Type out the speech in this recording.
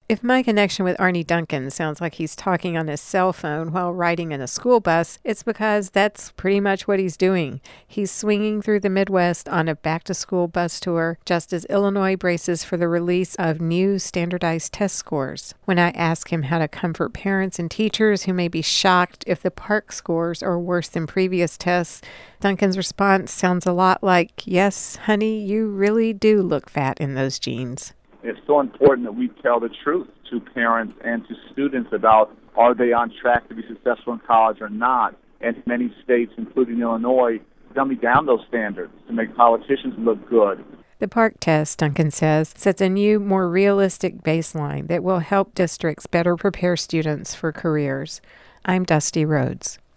If my connection with Arnie Duncan sounds like he's talking on his cell phone while riding in a school bus, it's because that's pretty much what he's doing. He's swinging through the Midwest on a back-to-school bus tour just as Illinois braces for the release of new standardized test scores. When I ask him how to comfort parents and teachers who may be shocked if the PARCC scores are worse than previous tests, Duncan's response sounds a lot like, "Yes, honey, you really do look fat in those jeans." It's so important that we tell the truth to parents and to students about are they on track to be successful in college or not. And many states, including Illinois, dummy down those standards to make politicians look good. The PARCC test, Duncan says, sets a new, more realistic baseline that will help districts better prepare students for careers. I'm Dusty Rhodes.